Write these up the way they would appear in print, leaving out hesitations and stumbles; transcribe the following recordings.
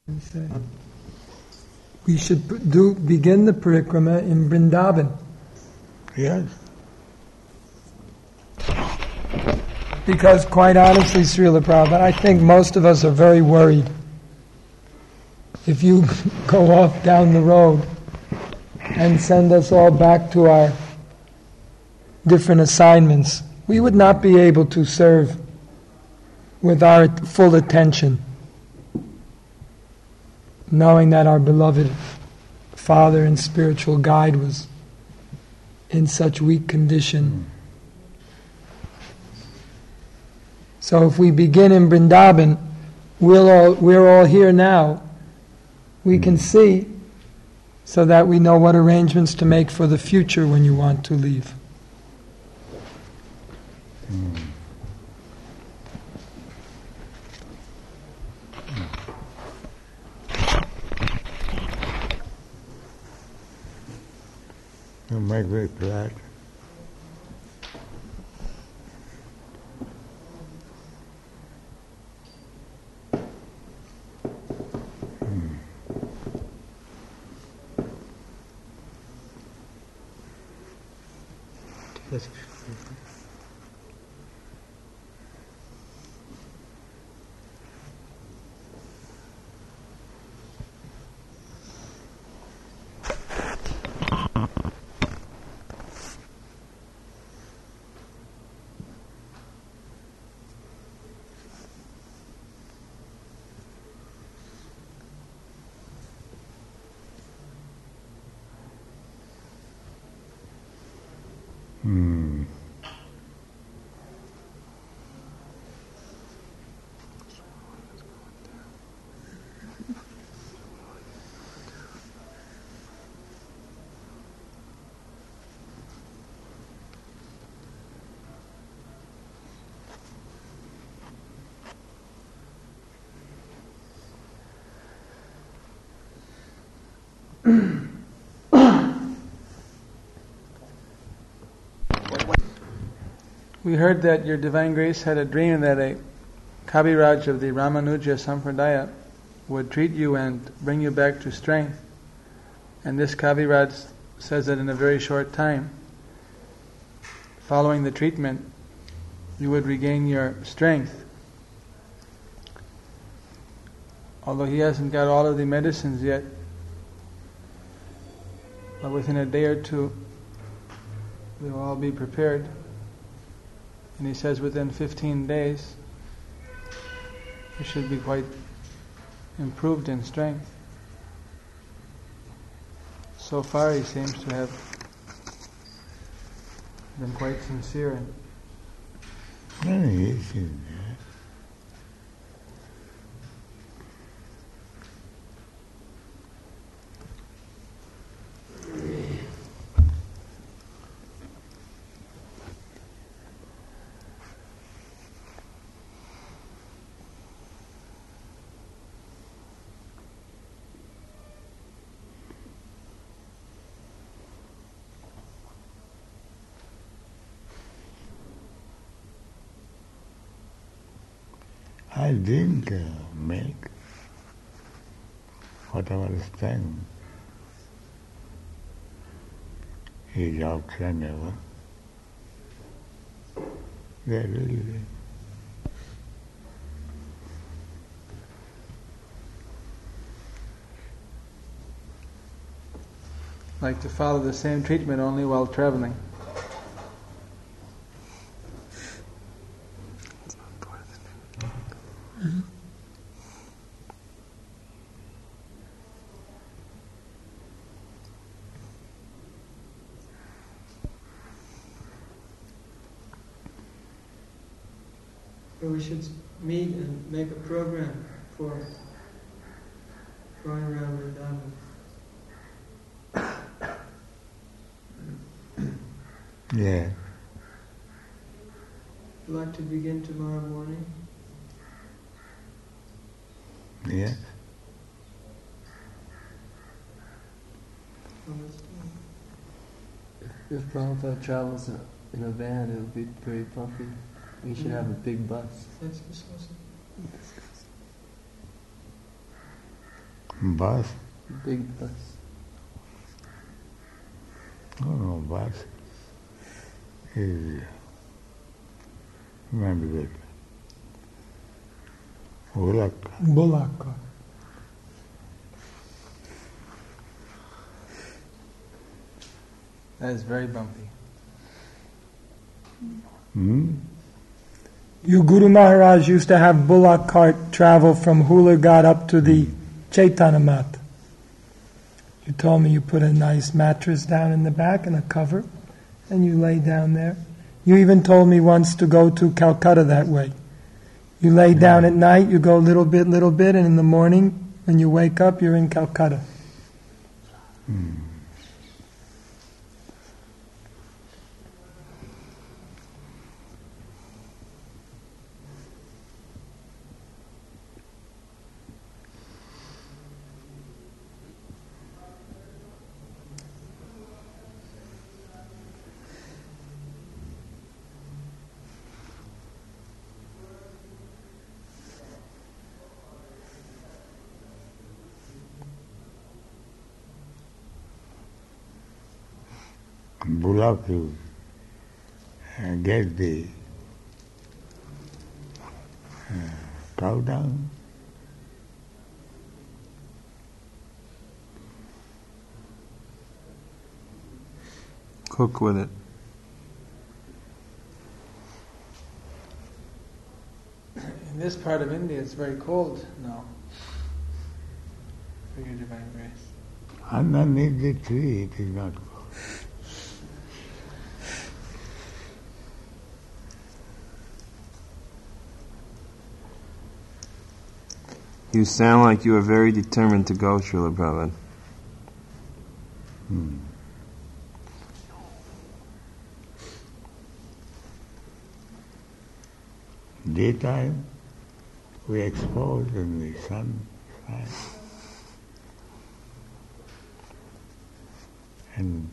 We should begin the parikrama in Vrindavan. Yes. Because quite honestly, Srila Prabhupada, I think most of us are very worried. If you go off down the road and send us all back to our different assignments, we would not be able to serve with our full attention, knowing that our beloved Father and spiritual guide was in such weak condition. So if we begin in Vrindavan, we're all here now. We can see so that we know what arrangements to make for the future when you want to leave. You make me glad. We heard that Your Divine Grace had a dream that a Kaviraj of the Ramanuja Sampradaya would treat you and bring you back to strength. And this Kaviraj says that in a very short time, following the treatment, you would regain your strength. Although he hasn't got all of the medicines yet, but within a day or two, they will all be prepared. And he says within 15 days, you should be quite improved in strength. So far he seems to have been quite sincere. I drink milk, whatever is time. His option ever. They really. Like to follow the same treatment only while traveling. We should meet and make a program for going around Vrindavan. Yeah. Would you like to begin tomorrow morning? Yes. If Prabhupada travels in a van, it would be very bumpy. We should have a big bus. Bus? Big bus. No, bus is maybe good. Bullock. Bullock. That is very bumpy. You Guru Maharaj used to have bullock cart travel from Hulaghat up to the Chaitanya Mat. You told me you put a nice mattress down in the back and a cover, and you lay down there. You even told me once to go to Calcutta that way. You lay down at night, you go little bit, and in the morning, when you wake up, you're in Calcutta. Bullock, you get the cow down. Cook with it. In this part of India, it's very cold now. For your divine grace. Underneath the tree, it is not cold. You sound like you are very determined to go, Srila Prabhupada. Daytime, we expose in the sun side. And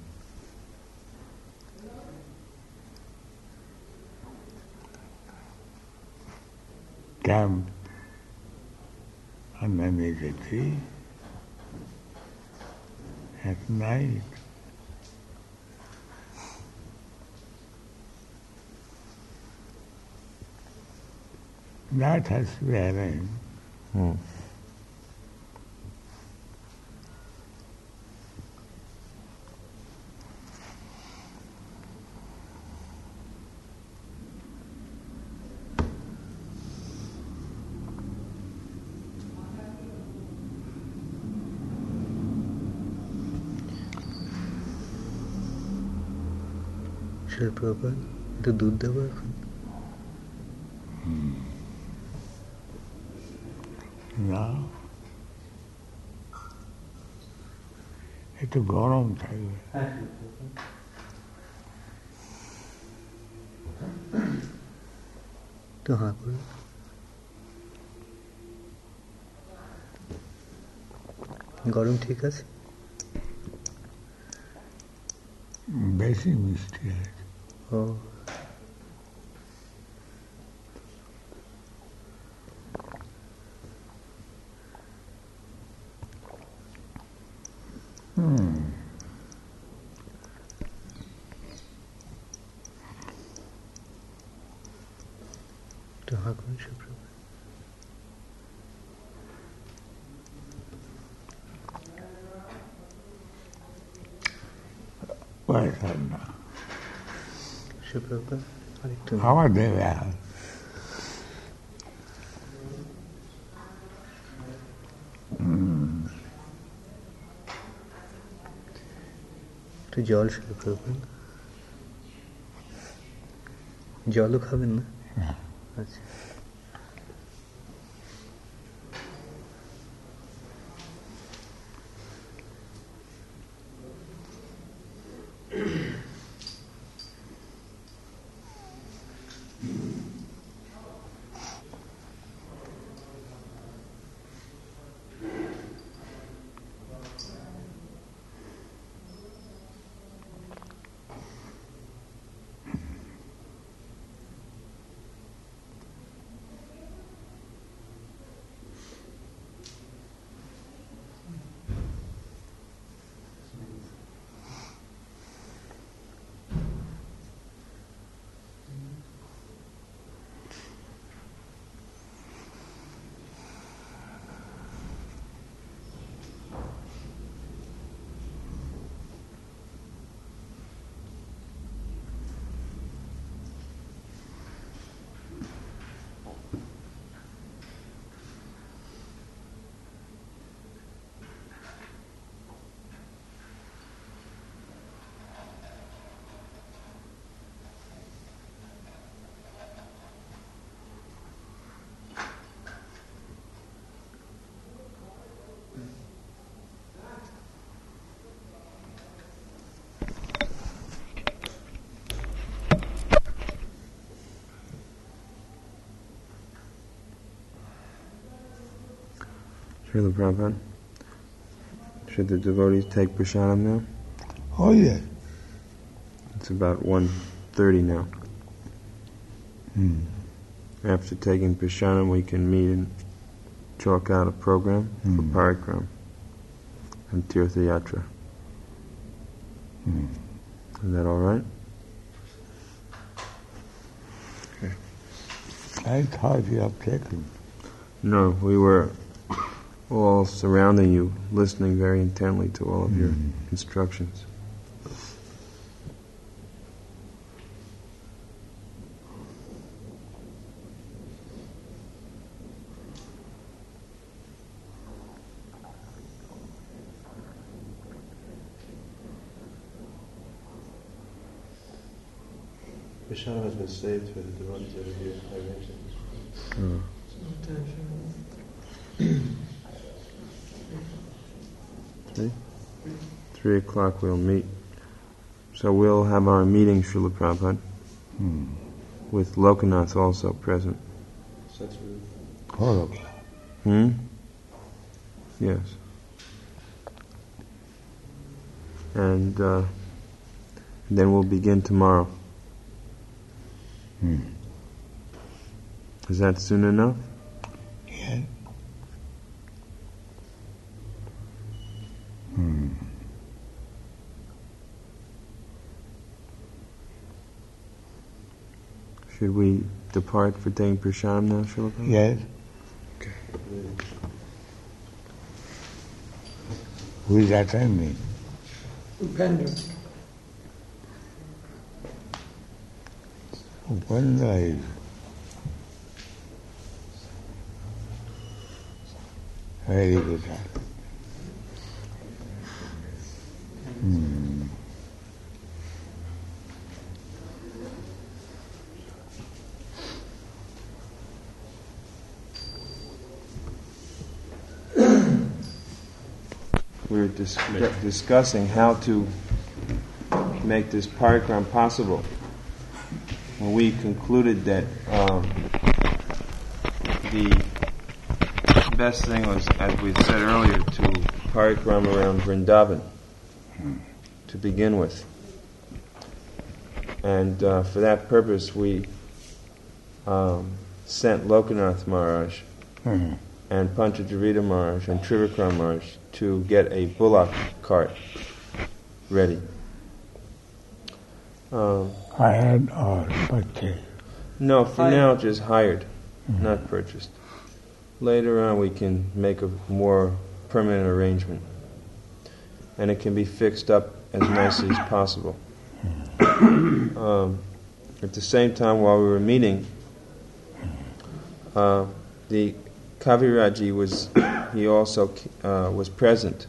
camp underneath the tree at night. That has to be arranged. Srila Prabhupada, একটু দুধ দেবো এখন? না, একটু গরম থাকবে। তো হাঁ করে গরম ঠিক আছে? বেশি মিষ্টি আছে। ও একটু হাঁ করুন সুপ্রভাত। পয়সা না, সুপ্রভাত আরেকটু খাওয়া দেবে আর। একটু জল সুপ্রভাত। জলও খাবেন না? আচ্ছা। Srila Prabhupada, should the devotees take prasadam now? Oh, yes. It's about 1:30 now. After taking prasadam, we can meet and chalk out a program for parikram and Tirtha Yatra. Is that all right? I thought you have taken. No, we were all surrounding you, listening very intently to all of your instructions. Prasadam has been saved for the devotees over here. I mentioned. 3 o'clock we'll meet. So we'll have our meeting, Srila Prabhupada, with Lokanath also present. So that's really 4 o'clock. Yes. And then we'll begin tomorrow. Is that soon enough? Yes. Should we depart for taking prasadam now, Srila Prabhupada? Yes. Who is attending? Upendra. Upendra is very good. We were discussing how to make this parikram possible. And we concluded that the best thing was, as we said earlier, to parikram around Vrindavan to begin with. And for that purpose we sent Lokanath Maharaj and Panchajivita Maharaj and Trivikram Maharaj to get a bullock cart ready. Hired or purchased? No, for now just hired, not purchased. Later on we can make a more permanent arrangement. And it can be fixed up as nicely as possible. At the same time, while we were meeting, the Kaviraji was present.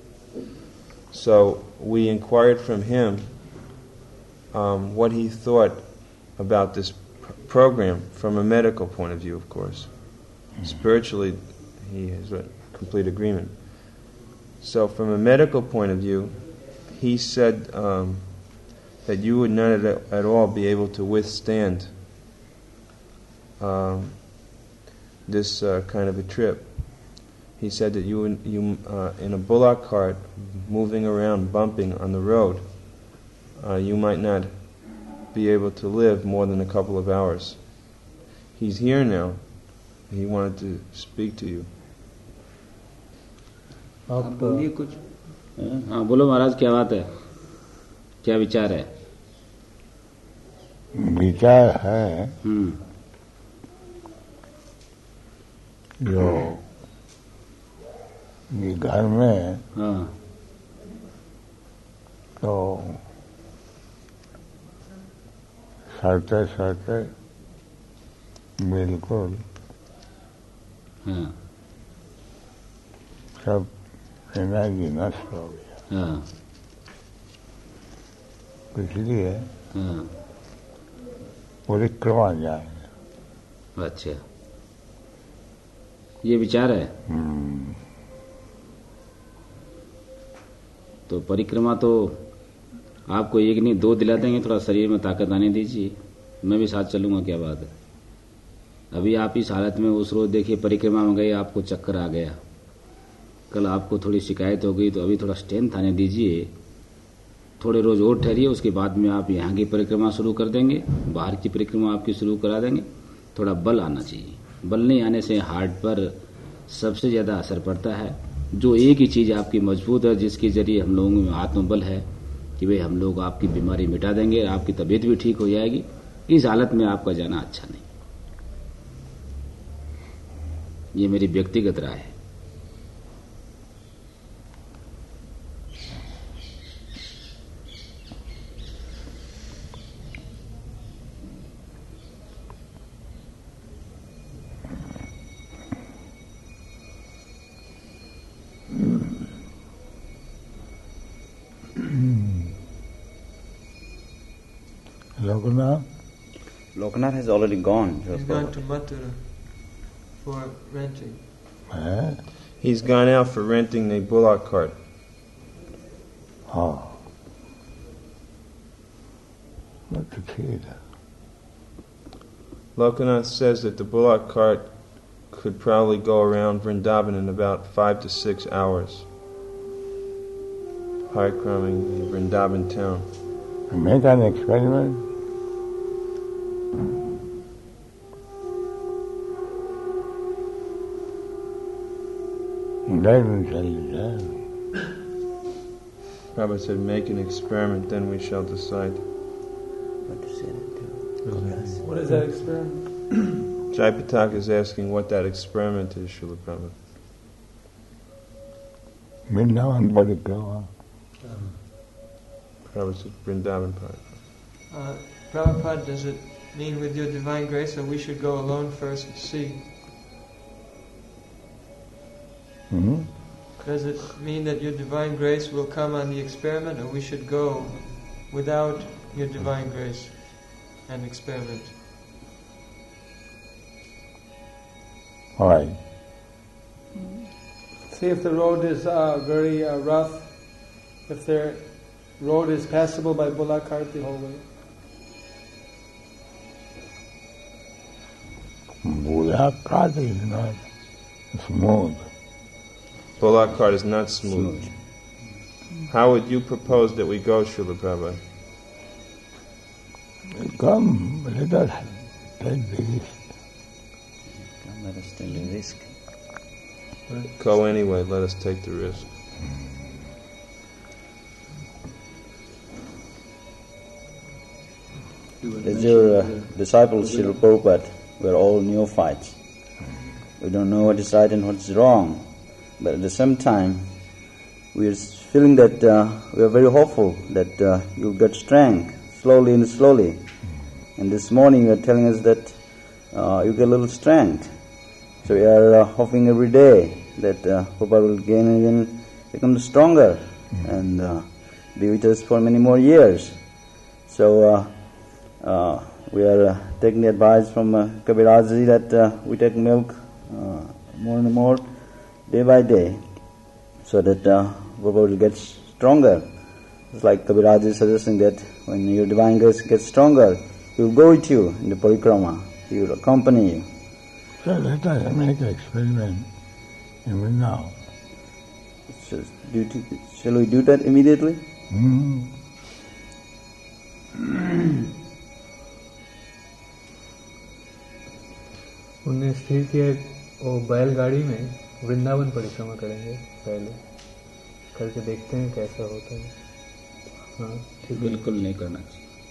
So we inquired from him what he thought about this program from a medical point of view, of course. Spiritually, he has a complete agreement. So from a medical point of view, he said that you would not at all be able to withstand this kind of a trip. He said that you in a bullock cart, moving around, bumping on the road, you might not be able to live more than a couple of hours. He's here now. He wanted to speak to you. आप बोलिए कुछ. हाँ बोलो महाराज, क्या बात है, क्या विचार है? विचार है जो ये घर में तो सड़ते बिल्कुल सब एनर्जी नष्ट हो गया. इसलिए परिक्रमा जाएंगे. अच्छा, ये विचार है. तो परिक्रमा तो आपको एक नहीं 2 दिला देंगे, थोड़ा शरीर में ताकत आने दीजिए, मैं भी साथ चलूंगा. क्या बात है, अभी आप इस हालत में उस रोज देखिए परिक्रमा में गए, आपको चक्कर आ गया, कल आपको थोड़ी शिकायत हो गई तो अभी थोड़ा स्ट्रेंथ आने दीजिए, थोड़े रोज और ठहरिए, उसके बाद में आप यहाँ की परिक्रमा शुरू कर देंगे, बाहर की परिक्रमा आपकी शुरू करा देंगे। थोड़ा बल आना चाहिए, बल नहीं आने से हार्ट पर सबसे ज्यादा असर पड़ता है। जो एक ही चीज आपकी मजबूत है, जिसके जरिए हम लोगों में आत्मबल है कि भाई हम लोग आपकी बीमारी मिटा देंगे, आपकी तबीयत भी ठीक हो जाएगी, इस हालत में आपका जाना अच्छा नहीं। ये मेरी व्यक्तिगत राय है। Lokanath has already gone. He's gone to Mathura for renting. He's gone out for renting the bullock cart. Oh. Not to kid. Lokanath says that the bullock cart could probably go around Vrindavan in about 5 to 6 hours, parikraming the Vrindavan town. Make an experiment. Prabhupada said, make an experiment, then we shall decide. What is that experiment? Jayapataka is asking what that experiment is, Srila Prabhupada. Vrindavan Parikrama. Prabhupada said, Vrindavan Parikrama. Prabhupada, does it mean with your divine grace that we should go alone first to see? Mm-hmm. Does it mean that your divine grace will come on the experiment, or we should go without your divine grace and experiment? All right. See if the road is very rough, if the road is passable by bullock cart the whole way. Bullock cart is not smooth. Bullock cart is not smooth. How would you propose that we go, Srila Prabhupada? Come, let us take the risk. Come, let us take the risk. Go anyway, let us take the risk. As your disciples, Srila Prabhupada, we're all neophytes. We don't know what is right and what is wrong. But at the same time, we are feeling that we are very hopeful that you'll get strength slowly and slowly. And this morning you are telling us that you get a little strength. So we are hoping every day that Prabhupada will gain and even become stronger and be with us for many more years. So we are taking the advice from Kabiraj that we take milk more and more day by day, so that Prabhupada will get stronger. It's like Kabiraj is suggesting that when your divine grace gets stronger, he will go with you in the parikrama, he will accompany you. So let us make an experiment even now. Shall we do that immediately? उन्हें स्थिर किया वो बैलगाड़ी में वृंदावन परिक्रमा करेंगे पहले, करके देखते हैं कैसा होता है। हाँ ठीक, बिल्कुल नहीं करना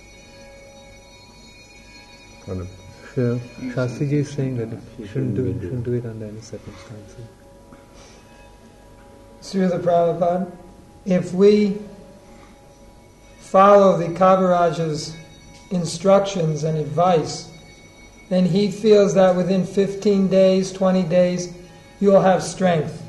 चाहिए। Shastri ji is saying that shouldn't do it under any circumstances. Srila Prabhupada, if we follow the Kaviraja's instructions and advice, then he feels that within 15 days, 20 days, you'll have strength.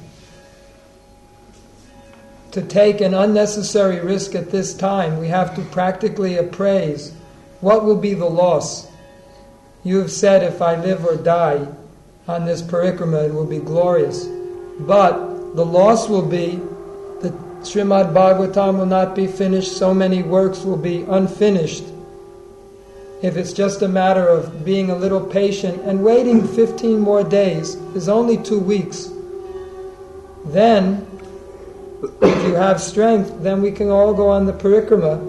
To take an unnecessary risk at this time, we have to practically appraise what will be the loss. You have said, if I live or die on this parikrama, it will be glorious. But the loss will be that Srimad Bhagavatam will not be finished, so many works will be unfinished. If it's just a matter of being a little patient and waiting 15 more days is only 2 weeks. Then, if you have strength, then we can all go on the parikrama,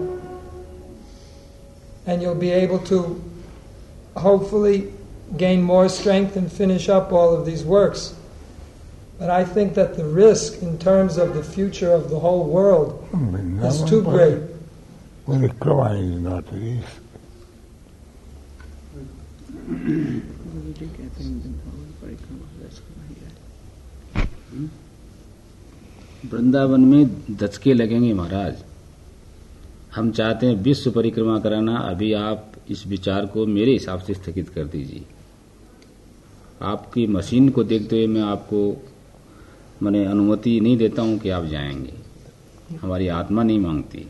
and you'll be able to hopefully gain more strength and finish up all of these works. But I think that the risk in terms of the future of the whole world is too great. Parikrama is not risk. Vrindavan में दचके लगेंगे महाराज। हम चाहते हैं विश्व परिक्रमा कराना। अभी आप इस विचार को मेरे हिसाब से स्थगित कर दीजिए। आपकी मशीन को देखते हुए मैं आपको मैंने अनुमति नहीं देता हूं कि आप जाएंगे। हमारी आत्मा नहीं मांगती।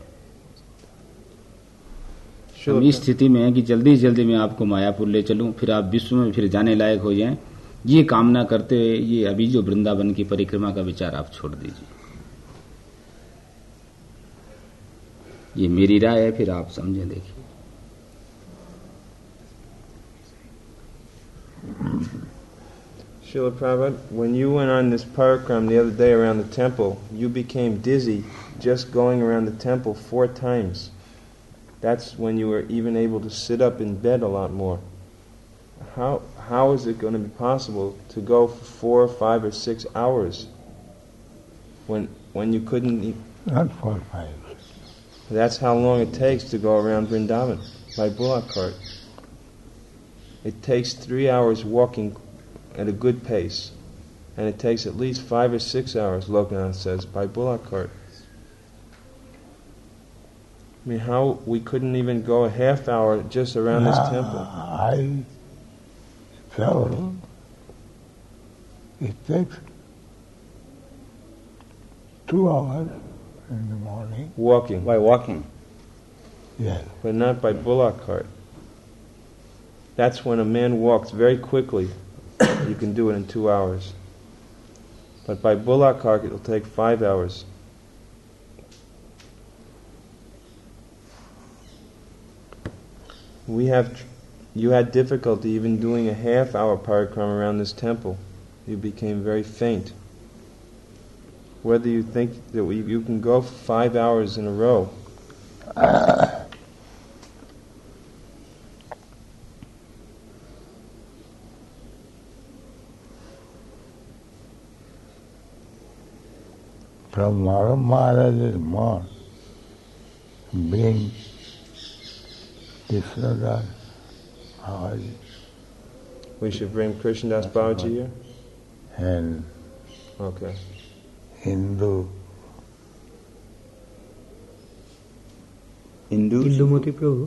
हम इस स्थिति में है कि जल्दी जल्दी मैं आपको मायापुर ले चलूं, फिर आप विश्व में फिर जाने लायक हो जाएं, ये कामना करते हुए ये अभी जो वृंदावन की परिक्रमा का विचार आप छोड़ दीजिए। ये मेरी राय है, फिर आप समझें। देखिए, Srila Prabhupada, when you went on this parikram the other day around the temple, you became dizzy just going around the temple 4 times. That's when you were even able to sit up in bed a lot more. How is it going to be possible to go for 4, 5, or 6 hours when you couldn't? Not 4, 5. That's how long it takes to go around Vrindavan by bullock cart. It takes 3 hours walking at a good pace, and it takes at least 5 or 6 hours, Lokanath says, by bullock cart. I mean, how we couldn't even go a half hour just around this temple? I travel. It takes 2 hours in the morning. Walking. By walking. Yes. But not by bullock cart. That's when a man walks very quickly. You can do it in 2 hours. But by bullock cart, it'll take 5 hours. You had difficulty even doing a half hour parikrama around this temple. You became very faint. Whether you think that you can go for 5 hours in a row. From Maharaj's monk, bring Krishnadas Babaji. We should bring Krishnadas Babaji here? And Okay. Hindu Indumati Prabhu.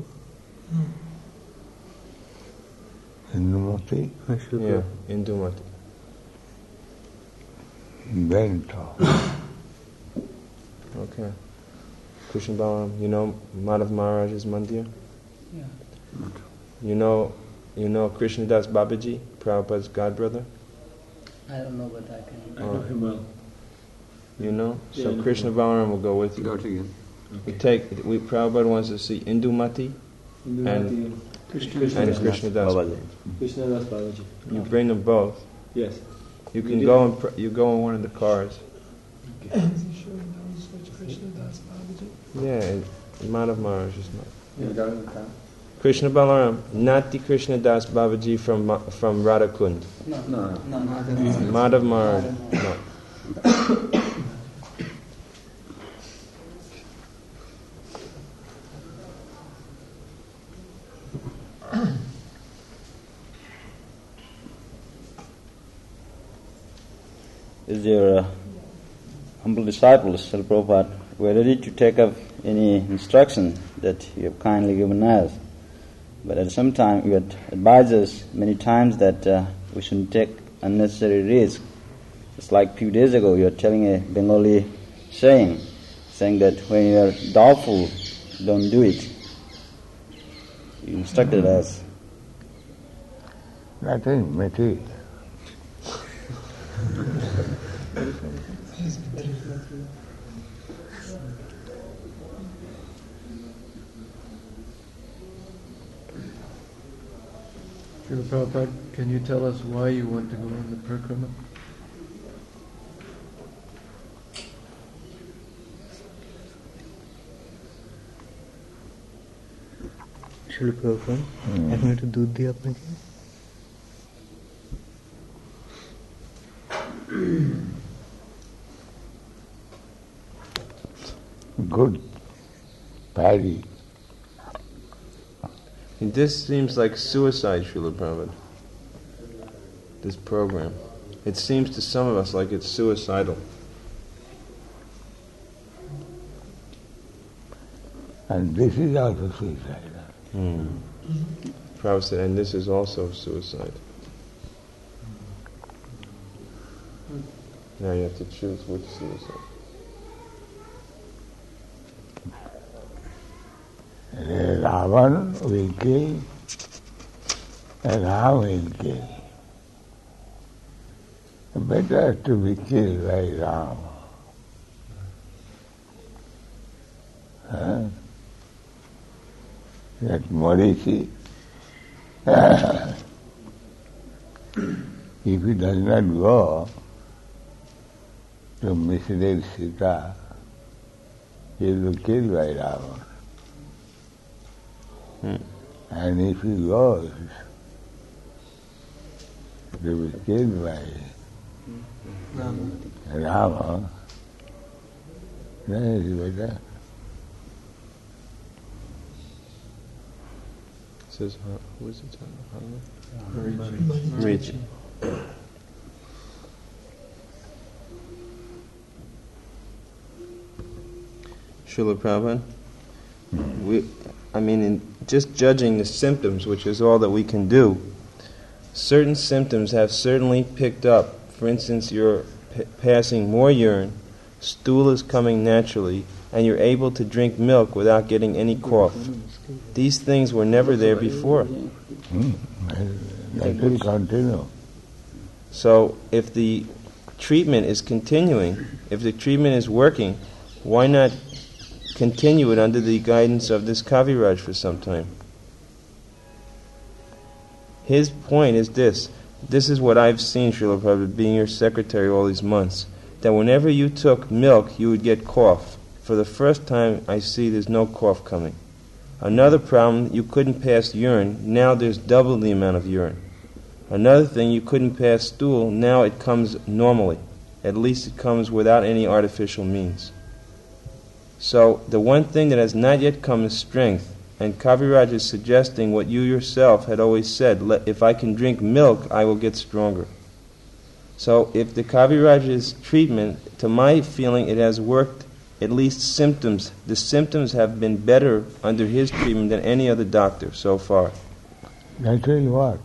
Hindumati Yeah, Indumati. Bento. Okay. Krishna Balaram, you know Madhav Maharaj's mandir? Yeah. You know Krishnadas Babaji, Prabhupada's godbrother? I don't know, but I can. I know him well. You know? Yeah, So I know Krishna Balaram will go with you. Go together. Prabhupada wants to see Indumati and Krishnadas. Babaji. Krishnadas Babaji. You bring them both. Yes. You can go in one of the cars. Is he sure he knows which Krishnadas Babaji? Yeah, Madhav Maharaj is not. Yeah. Krishna Balaram, not the Krishnadas Babaji from Radhakund. No. Madhav Maharaj, no. Is your humble disciples, Srila Prabhupada, we're ready to take up any instruction that you have kindly given us. But at the same time, you had advised us many times that we shouldn't take unnecessary risk. It's like a few days ago, you were telling a Bengali saying that when you are doubtful, don't do it. You instructed us. That is material. Srila Prabhupada, can you tell us why you want to go on the parikrama? शुरू Prabhupada 1 minute दूध दिया आपने क्या? Good paddy. This seems like suicide, Srila Prabhupada. This program. It seems to some of us like it's suicidal. And this is also suicide. Prabhupada said, and this is also suicide. Now you have to choose which suicide. Ravan will kill, and Ram will kill. Better to be killed by Ram. That Marichi, if he does not go to mislead Sita, he will be killed by Ravana. And if he goes to be killed by Rama, then it is better. Says, who is it? Marichi. Srila Prabhupada, in just judging the symptoms, which is all that we can do, certain symptoms have certainly picked up. For instance, you're passing more urine, stool is coming naturally, and you're able to drink milk without getting any cough. These things were never there before. That will continue. So if the treatment is continuing, if the treatment is working, why not continue it under the guidance of this Kaviraj for some time? His point is this. This is what I've seen, Srila Prabhupada, being your secretary all these months, that whenever you took milk, you would get cough. For the first time, I see there's no cough coming. Another problem, you couldn't pass urine. Now there's double the amount of urine. Another thing, you couldn't pass stool. Now it comes normally. At least it comes without any artificial means. So the one thing that has not yet come is strength. And Kaviraj is suggesting what you yourself had always said, if I can drink milk, I will get stronger. So if the Kaviraj's treatment, to my feeling, it has worked, at least symptoms. The symptoms have been better under his treatment than any other doctor so far. That will work.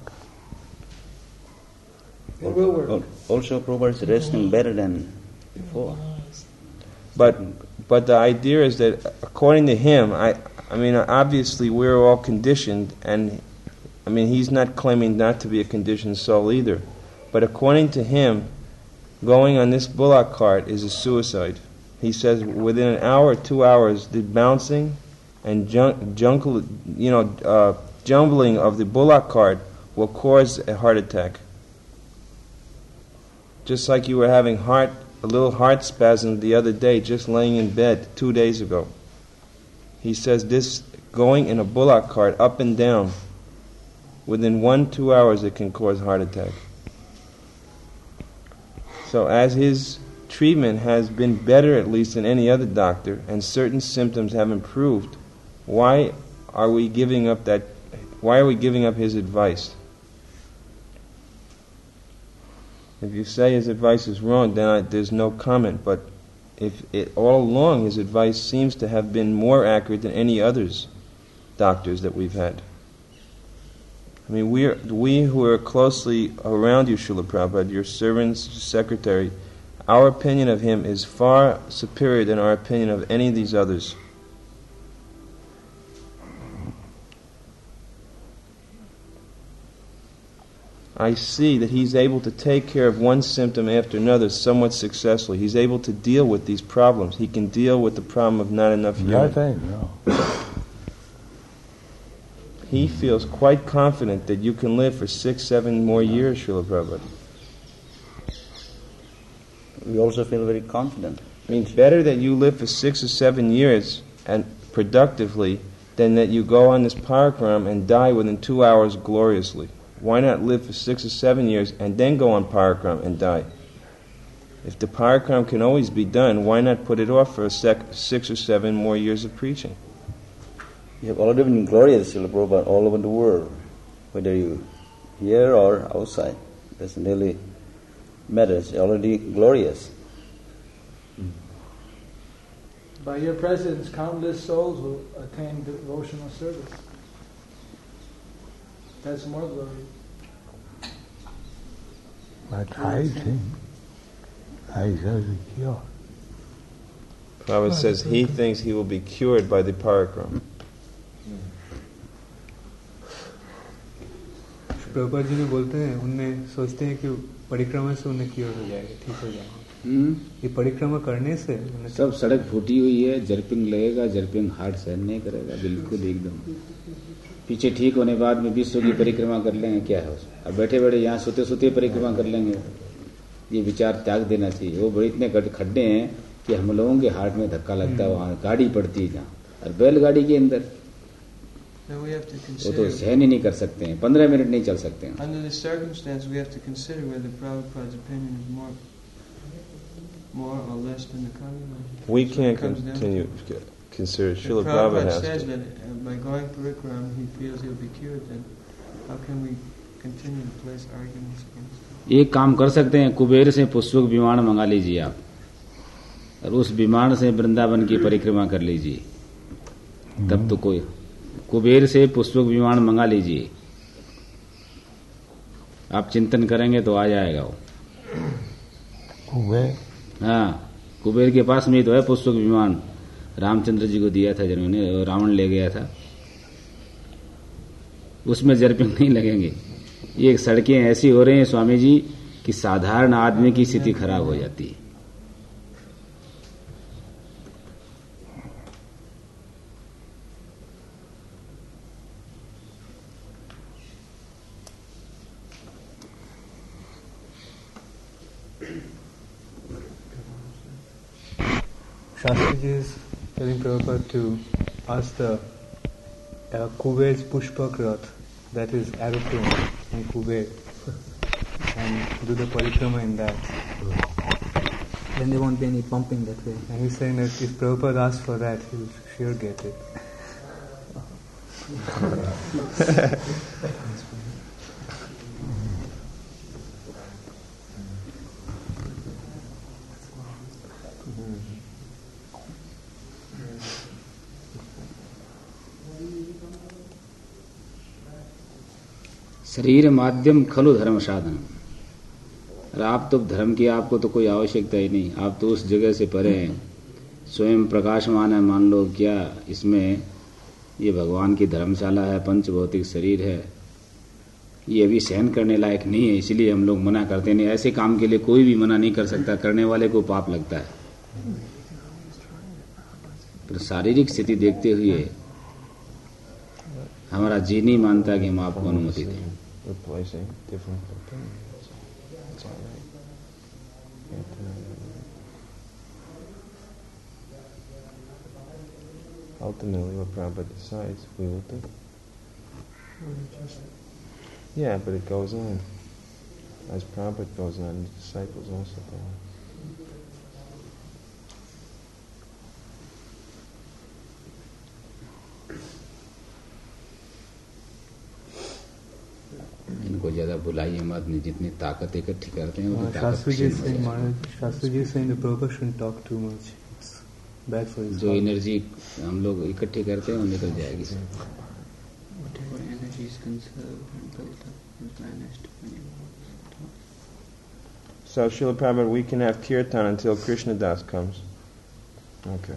It will work. Also, Prabhupada is resting better than before. But the idea is that, according to him, obviously we're all conditioned, and he's not claiming not to be a conditioned soul either. But according to him, going on this bullock cart is a suicide. He says within an hour or 2 hours, the bouncing and jumbling of the bullock cart will cause a heart attack. Just like you were having a little heart spasm the other day, just laying in bed 2 days ago. He says this going in a bullock cart up and down, within 1-2 hours it can cause heart attack. So as his treatment has been better at least than any other doctor, and certain symptoms have improved, why are we giving up his advice? If you say his advice is wrong, then there's no comment. But all along his advice seems to have been more accurate than any others doctors that we've had. We who are closely around you, Srila Prabhupada, your servants, secretary, our opinion of him is far superior than our opinion of any of these others. I see that he's able to take care of one symptom after another somewhat successfully. He's able to deal with these problems. He can deal with the problem of not enough urine. No. He feels quite confident that you can live for 6-7 more years, Srila Prabhupada. We also feel very confident. Better that you live for 6 or 7 years and productively than that you go on this parikram and die within 2 hours gloriously. Why not live for 6 or 7 years and then go on parikram and die? If the parikram can always be done, why not put it off for 6 or 7 more years of preaching? You have already been glorious, Srila Prabhupada, all over the world, whether you here or outside. Doesn't really matter. It's already glorious. By your presence, countless souls will attain devotional service. That's more glory. But I think I shall be cured. Prabhupada says he thinks he will be cured by the parikram. Prabhupada ji ने बोलते हैं, उन्हें सोचते हैं कि परिक्रमा से उन्हें क्योर हो जाएगा, ठीक हो जाएगा। ये परिक्रमा करने से सब सड़क फूटी हुई है, जर्पिंग लगेगा, जर्पिंग हार्ट सहन नहीं करेगा, बिल्कुल एकदम पीछे ठीक होने बाद में विश्व की परिक्रमा कर लेंगे, क्या है उसमें। अब बैठे बैठे यहाँ सोते सोते परिक्रमा कर लेंगे, ये विचार त्याग देना चाहिए। वो बड़े इतने खड्डे हैं कि हम लोगों के हार्ट में धक्का लगता है, वहाँ गाड़ी पड़ती है जहाँ, और बैलगाड़ी के अंदर वो तो सहन ही नहीं कर सकते हैं, 15 मिनट नहीं चल सकते हैं। Under the circumstance, we have to consider whether Prabhupada's opinion is more or less than the common. We can't continue consider. Srila Prabhupada says that by going parikram he feels he'll be cured. Then how can we continue to place arguments against it? एक काम कर सकते हैं, कुबेर से पुष्पक विमान मंगा लीजिए आप, और उस विमान से वृंदावन की परिक्रमा कर लीजिए। तब तो कोई कुबेर से पुष्पक विमान मंगा लीजिए, आप चिंतन करेंगे तो आ जाएगा वो। कुबेर? हाँ, कुबेर के पास में ही तो है पुष्पक विमान, रामचंद्र जी को दिया था जिन्होंने, रावण ले गया था। उसमें जर्पिंग नहीं लगेंगे। ये सड़कें ऐसी हो रही हैं स्वामी जी कि साधारण आदमी की स्थिति खराब हो जाती है। Shastriji is telling Prabhupada to ask the Kuber's Pushpak Rath, that is aeroplane in Kuber, and do the parikrama in that. Then there won't be any pumping that way. And he's saying that if Prabhupada asks for that, he'll sure get it. शरीर माध्यम खलु धर्म साधन। और आप तो धर्म की आपको तो कोई आवश्यकता ही नहीं, आप तो उस जगह से परे हैं, स्वयं प्रकाशमान है। मान लो क्या इसमें ये भगवान की धर्मशाला है, पंच भौतिक शरीर है, ये अभी सहन करने लायक नहीं है, इसलिए हम लोग मना करते नहीं। ऐसे काम के लिए कोई भी मना नहीं कर सकता, करने वाले को पाप लगता है। पर शारीरिक स्थिति देखते हुए हमारा जी नहीं मानता कि हम आपको अनुमति दें। Ultimately, what Prabhupada decides, we will do. Yeah, but it goes on. As Prabhupada goes on, the disciples also go on. इनको ज्यादा बुलाइए मत, नहीं जितनी ताकत इकट्ठी करते हैं वो Shastri ji is saying the Prabhupada shouldn't talk too much. It's bad for his जो एनर्जी हम लोग इकट्ठी करते हैं वो निकल जाएगी। Whatever energy is conserved and built up and vanished when you talk. So, Srila Prabhupada, we can have kirtan until Krishna Das comes. Okay.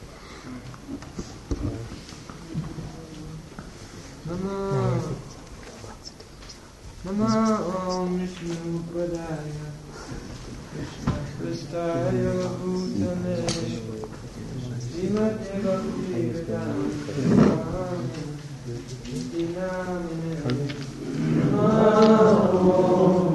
Nama Om Vishnu Padaya Krishna Pristaya Bhutale Srimate Bhakti Vedanta Iti Namine Nama Om